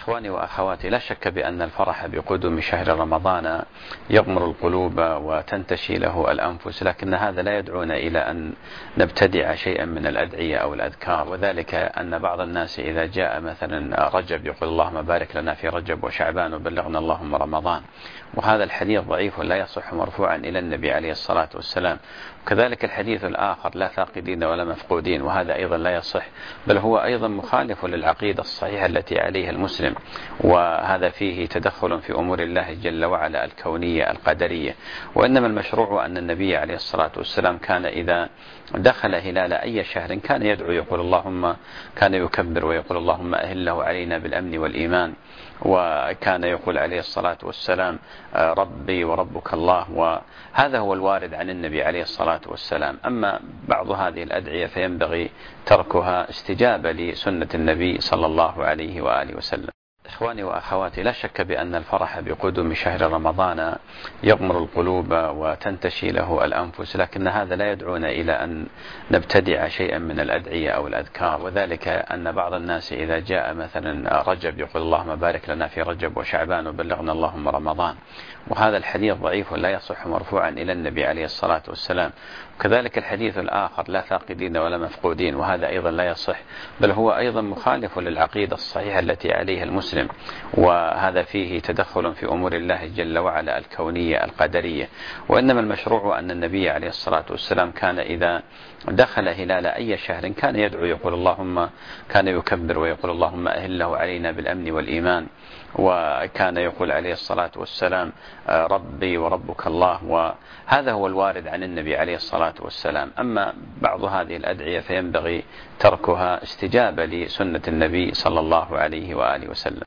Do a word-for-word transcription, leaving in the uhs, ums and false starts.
إخواني وأخواتي، لا شك بأن الفرح بقدوم شهر رمضان يغمر القلوب وتنتشي له الأنفس، لكن هذا لا يدعونا إلى أن نبتدع شيئا من الأدعية أو الأذكار، وذلك أن بعض الناس إذا جاء مثلا رجب يقول اللهم بارك لنا في رجب وشعبان وبلغنا اللهم رمضان، وهذا الحديث ضعيف لا يصح مرفوعا إلى النبي عليه الصلاة والسلام. وكذلك الحديث الآخر لا فاقدين ولا مفقودين، وهذا أيضا لا يصح، بل هو أيضا مخالف للعقيدة الصحيحة التي عليها المسلم، وهذا فيه تدخل في أمور الله جل وعلا الكونية القدرية. وإنما المشروع أن النبي عليه الصلاة والسلام كان إذا دخل هلال أي شهر كان يدعو يقول اللهم، كان يكبر ويقول اللهم أهله علينا بالأمن والإيمان، وكان يقول عليه الصلاة والسلام ربي وربك الله، وهذا هو الوارد عن النبي عليه الصلاة والسلام. أما بعض هذه الأدعية فينبغي تركها استجابة لسنة النبي صلى الله عليه وآله وسلم. إخواني وأخواتي، لا شك بأن الفرح بقدوم شهر رمضان يغمر القلوب وتنتشي له الأنفس، لكن هذا لا يدعونا إلى أن نبتدع شيئا من الأدعية أو الأذكار، وذلك أن بعض الناس إذا جاء مثلا رجب يقول اللهم بارك لنا في رجب وشعبان وبلغنا اللهم رمضان، وهذا الحديث ضعيف لا يصح مرفوعا إلى النبي عليه الصلاة والسلام. وكذلك الحديث الآخر لا فاقدين ولا مفقودين، وهذا أيضا لا يصح، بل هو أيضا مخالف للعقيدة الصحيحة التي عليها المسلم، وهذا فيه تدخل في أمور الله جل وعلا الكونية القدرية. وإنما المشروع أن النبي عليه الصلاة والسلام كان إذا دخل هلال أي شهر كان يدعو يقول اللهم، كان يكبر ويقول اللهم أهله علينا بالأمن والإيمان، وكان يقول عليه الصلاة والسلام ربي وربك الله، وهذا هو الوارد عن النبي عليه الصلاة والسلام. أما بعض هذه الأدعية فينبغي تركها استجابة لسنة النبي صلى الله عليه وآله وسلم.